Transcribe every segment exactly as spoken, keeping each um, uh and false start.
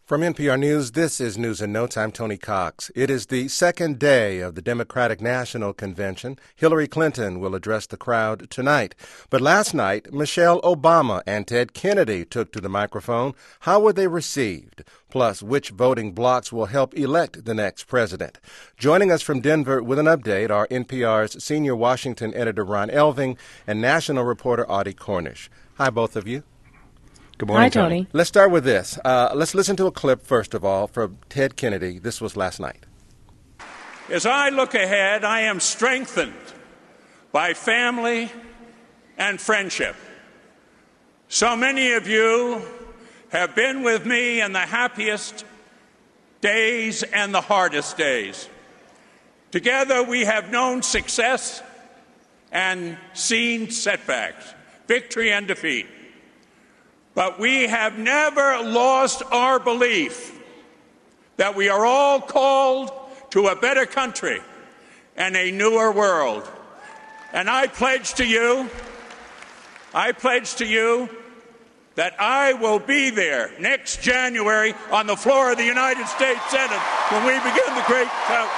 From N P R News, this is News in Notes. I'm Tony Cox. It is the second day of the Democratic National Convention. Hillary Clinton will address the crowd tonight. But last night, Michelle Obama and Ted Kennedy took to the microphone. How were they received? Plus, which voting blocs will help elect the next president? Joining us from Denver with an update are N P R's senior Washington editor Ron Elving and national reporter Audie Cornish. Hi, both of you. Good morning, Hi, Tony. Tony. Let's start with this. Uh, let's listen to a clip, first of all, from Ted Kennedy. This was last night. As I look ahead, I am strengthened by family and friendship. So many of you have been with me in the happiest days and the hardest days. Together, we have known success and seen setbacks, victory and defeat. But we have never lost our belief that we are all called to a better country and a newer world. And I pledge to you, I pledge to you that I will be there next January on the floor of the United States Senate when we begin the great count.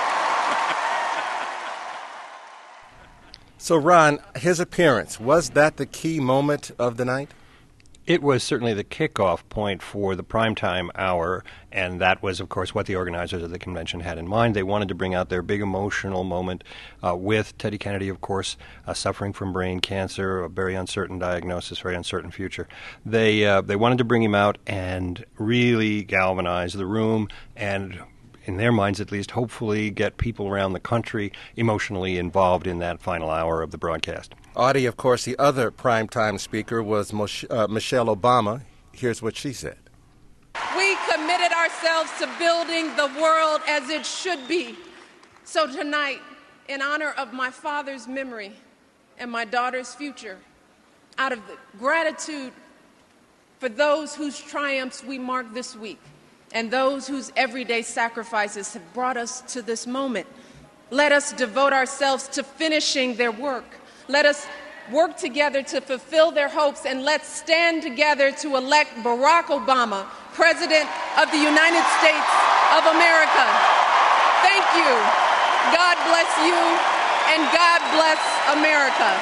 So, Ron, his appearance, was that the key moment of the night? It was certainly the kickoff point for the primetime hour, and that was, of course, what the organizers of the convention had in mind. They wanted to bring out their big emotional moment uh, with Teddy Kennedy, of course, uh, suffering from brain cancer, a very uncertain diagnosis, very uncertain future. They uh, they wanted to bring him out and really galvanize the room and, in their minds at least, hopefully get people around the country emotionally involved in that final hour of the broadcast. Audie, of course, the other primetime speaker was Moshe, uh, Michelle Obama. Here's what she said. We committed ourselves to building the world as it should be. So tonight, in honor of my father's memory and my daughter's future, out of the gratitude for those whose triumphs we mark this week and those whose everyday sacrifices have brought us to this moment, let us devote ourselves to finishing their work. Let us work together to fulfill their hopes, and let's stand together to elect Barack Obama, President of the United States of America. Thank you. God bless you, and God bless America.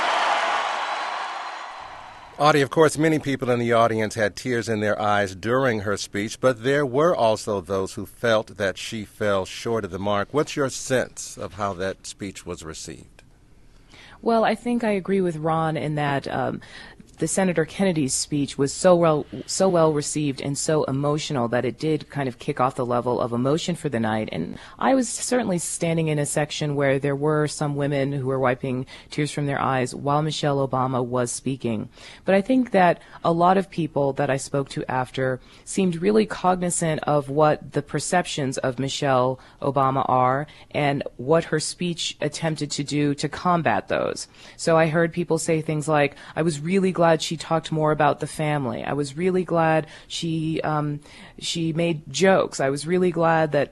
Audie, of course, many people in the audience had tears in their eyes during her speech, but there were also those who felt that she fell short of the mark. What's your sense of how that speech was received? Well, I think I agree with Ron in that um, the Senator Kennedy's speech was so well so well received and so emotional that it did kind of kick off the level of emotion for the night. And I was certainly standing in a section where there were some women who were wiping tears from their eyes while Michelle Obama was speaking. But I think that a lot of people that I spoke to after seemed really cognizant of what the perceptions of Michelle Obama are and what her speech attempted to do to combat those. So I heard people say things like, I was really glad she talked more about the family. I was really glad she um, she made jokes. I was really glad that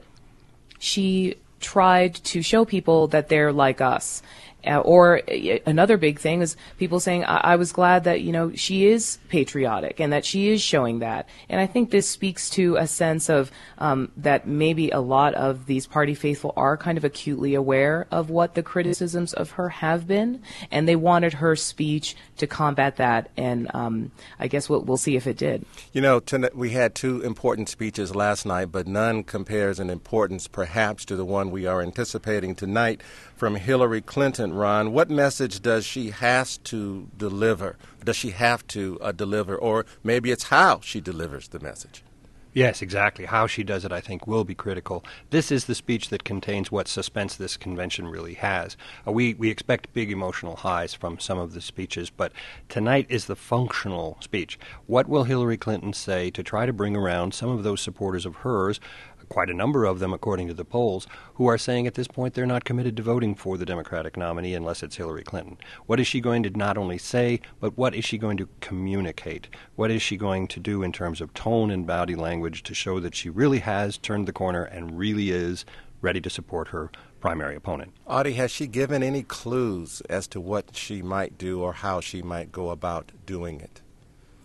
she tried to show people that they're like us. Uh, or uh, another big thing is people saying, I-, I was glad that, you know, she is patriotic and that she is showing that. And I think this speaks to a sense of um, that maybe a lot of these party faithful are kind of acutely aware of what the criticisms of her have been, and they wanted her speech to combat that. And um, I guess we'll, we'll see if it did. You know, tonight we had two important speeches last night, but none compares in importance perhaps to the one we are anticipating tonight from Hillary Clinton. Ron, what message does she has to deliver? Does she have to uh, deliver, or maybe it's how she delivers the message? Yes, exactly. How she does it, I think, will be critical. This is the speech that contains what suspense this convention really has. Uh, we, we expect big emotional highs from some of the speeches, but tonight is the functional speech. What will Hillary Clinton say to try to bring around some of those supporters of hers, quite a number of them, according to the polls, who are saying at this point they're not committed to voting for the Democratic nominee unless it's Hillary Clinton. What is she going to not only say, but what is she going to communicate? What is she going to do in terms of tone and body language to show that she really has turned the corner and really is ready to support her primary opponent? Audie, has she given any clues as to what she might do or how she might go about doing it?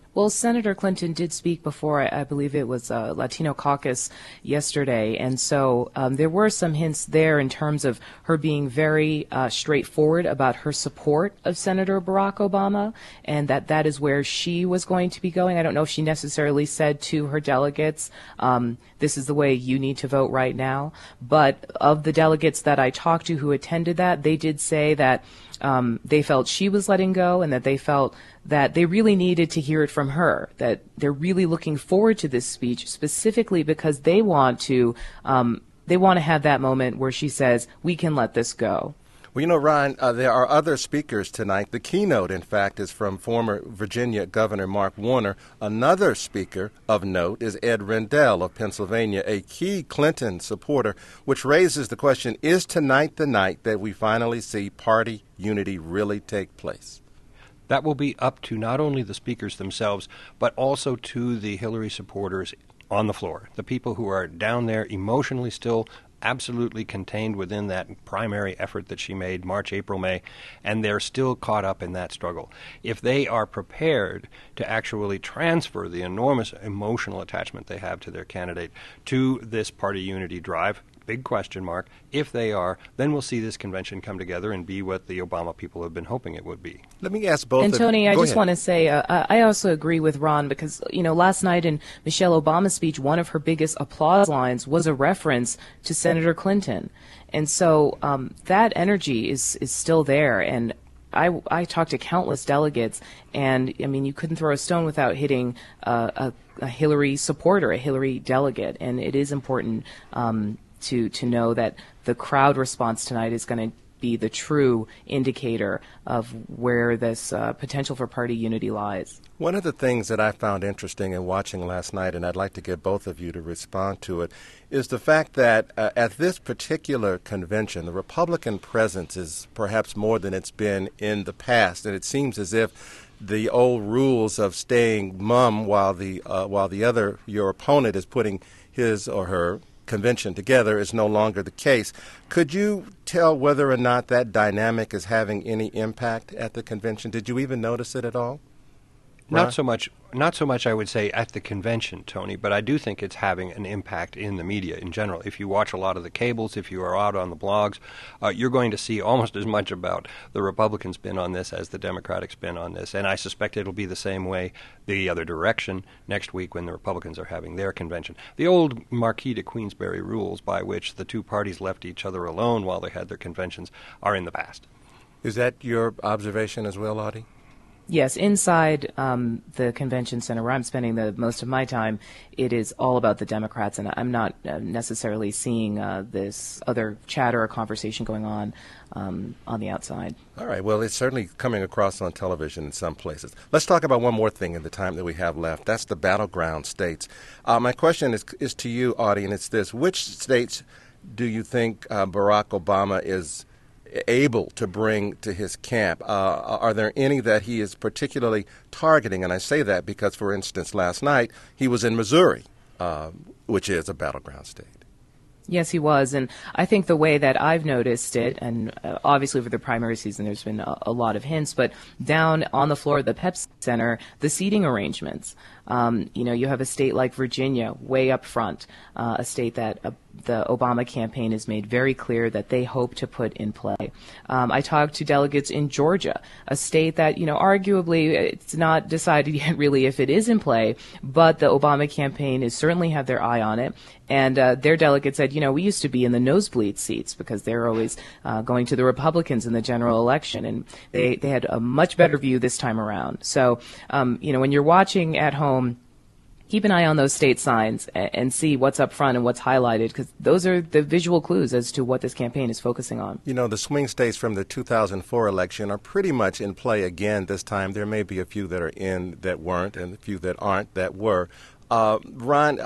Well, Senator Clinton did speak before, I, I believe it was uh, Latino Caucus yesterday, and so um, there were some hints there in terms of her being very uh, straightforward about her support of Senator Barack Obama, and that that is where she was going to be going. I don't know if she necessarily said to her delegates, um, this is the way you need to vote right now, but of the delegates that I talked to who attended that, they did say that Um, they felt she was letting go, and that they felt that they really needed to hear it from her, that they're really looking forward to this speech specifically because they want to um, they want to have that moment where she says, we can let this go. Well, you know, Ryan, uh, there are other speakers tonight. The keynote, in fact, is from former Virginia Governor Mark Warner. Another speaker of note is Ed Rendell of Pennsylvania, a key Clinton supporter, which raises the question, is tonight the night that we finally see party unity really take place? That will be up to not only the speakers themselves, but also to the Hillary supporters on the floor, the people who are down there emotionally still absolutely contained within that primary effort that she made March, April, May, and they're still caught up in that struggle. If they are prepared to actually transfer the enormous emotional attachment they have to their candidate to this party unity drive, big question mark, if they are, then we'll see this convention come together and be what the Obama people have been hoping it would be. Let me ask both And of Tony, you. I Go just ahead. want to say, uh, I also agree with Ron because, you know, last night in Michelle Obama's speech, one of her biggest applause lines was a reference to Senator Clinton. And so um, that energy is, is still there. And I, I talked to countless delegates, and, I mean, you couldn't throw a stone without hitting uh, a, a Hillary supporter, a Hillary delegate. And it is important um, to to know that the crowd response tonight is going to be the true indicator of where this uh, potential for party unity lies. One of the things that I found interesting in watching last night, and I'd like to get both of you to respond to it, is the fact that uh, at this particular convention, the Republican presence is perhaps more than it's been in the past, and it seems as if the old rules of staying mum while the uh, while the other, your opponent, is putting his or her convention together is no longer the case. Could you tell whether or not that dynamic is having any impact at the convention? Did you even notice it at all? Not Ron? so much, not so much, I would say, at the convention, Tony, but I do think it's having an impact in the media in general. If you watch a lot of the cables, if you are out on the blogs, uh, you're going to see almost as much about the Republican spin on this as the Democratic spin on this. And I suspect it'll be the same way the other direction next week when the Republicans are having their convention. The old Marquis de Queensberry rules by which the two parties left each other alone while they had their conventions are in the past. Is that your observation as well, Audie? Yes, inside um, the convention center where I'm spending the most of my time, it is all about the Democrats, and I'm not uh, necessarily seeing uh, this other chatter or conversation going on um, on the outside. All right. Well, it's certainly coming across on television in some places. Let's talk about one more thing in the time that we have left. That's the battleground states. Uh, my question is, is to you, Audie, and it's this. Which states do you think uh, Barack Obama is able to bring to his camp? Uh, are there any that he is particularly targeting? And I say that because, for instance, last night he was in Missouri, uh, which is a battleground state. Yes, he was. And I think the way that I've noticed it, and uh, obviously for the primary season there's been a, a lot of hints, but down on the floor of the Pepsi Center, the seating arrangements. Um, you know, you have a state like Virginia way up front, uh, a state that uh, the Obama campaign has made very clear that they hope to put in play. Um, I talked to delegates in Georgia, a state that, you know, arguably it's not decided yet really if it is in play, but the Obama campaign has certainly had their eye on it. And uh, their delegate said, you know, we used to be in the nosebleed seats because they're always uh, going to the Republicans in the general election, and they, they had a much better view this time around. So, um, you know, when you're watching at home, keep an eye on those state signs and, and see what's up front and what's highlighted, because those are the visual clues as to what this campaign is focusing on. You know, the swing states from the two thousand four election are pretty much in play again this time. There may be a few that are in that weren't and a few that aren't that were. Uh, Ron,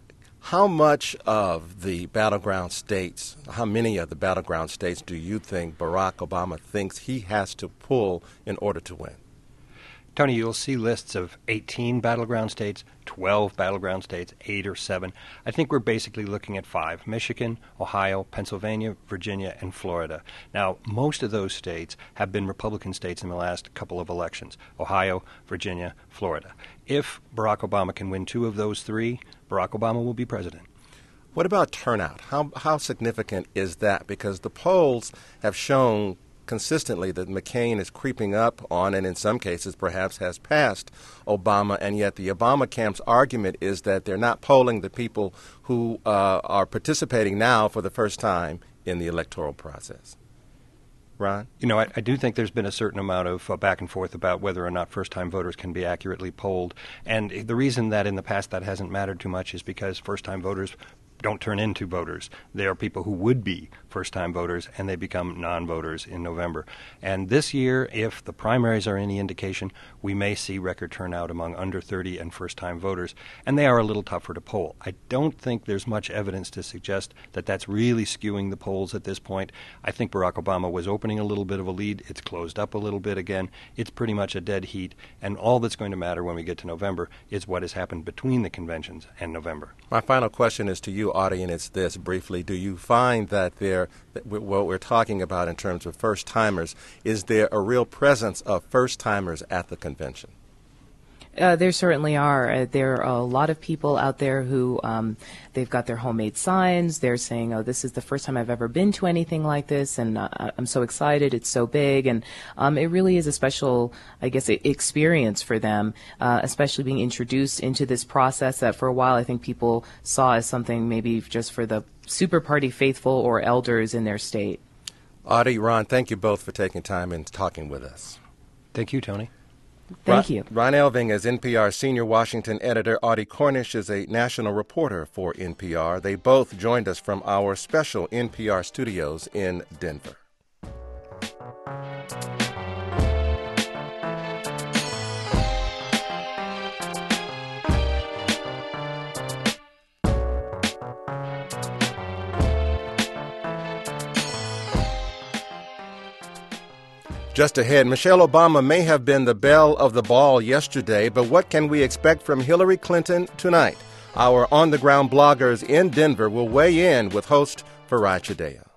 how much of the battleground states, how many of the battleground states do you think Barack Obama thinks he has to pull in order to win? Tony, you'll see lists of eighteen battleground states, twelve battleground states, eight or seven. I think we're basically looking at five: Michigan, Ohio, Pennsylvania, Virginia, and Florida. Now, most of those states have been Republican states in the last couple of elections: Ohio, Virginia, Florida. If Barack Obama can win two of those three, Barack Obama will be president. What about turnout? How how significant is that? Because the polls have shown consistently that McCain is creeping up on, and in some cases perhaps has passed Obama, and yet the Obama camp's argument is that they're not polling the people who uh, are participating now for the first time in the electoral process. Ron? You know, I, I do think there's been a certain amount of uh, back and forth about whether or not first-time voters can be accurately polled. And the reason that in the past that hasn't mattered too much is because first-time voters don't turn into voters. They are people who would be first-time voters, and they become non-voters in November. And this year, if the primaries are any indication, we may see record turnout among under thirty and first-time voters, and they are a little tougher to poll. I don't think there's much evidence to suggest that that's really skewing the polls at this point. I think Barack Obama was opening a little bit of a lead. It's closed up a little bit again. It's pretty much a dead heat, and all that's going to matter when we get to November is what has happened between the conventions and November. My final question is to you, Audie, and it's this briefly. Do you find that there, that what we're talking about in terms of first-timers, is there a real presence of first-timers at the convention? Uh, there certainly are. Uh, there are a lot of people out there who um, they've got their homemade signs. They're saying, "Oh, this is the first time I've ever been to anything like this, and uh, I'm so excited. It's so big," and um, it really is a special, I guess, experience for them, uh, especially being introduced into this process that for a while I think people saw as something maybe just for the super party faithful or elders in their state. Audie, Ron, thank you both for taking time and talking with us. Thank you, Tony. Thank Ron, you. Ron Elving is N P R's senior Washington editor. Audie Cornish is a national reporter for N P R. They both joined us from our special N P R studios in Denver. Just ahead, Michelle Obama may have been the belle of the ball yesterday, but what can we expect from Hillary Clinton tonight? Our on-the-ground bloggers in Denver will weigh in with host Farai Chideya.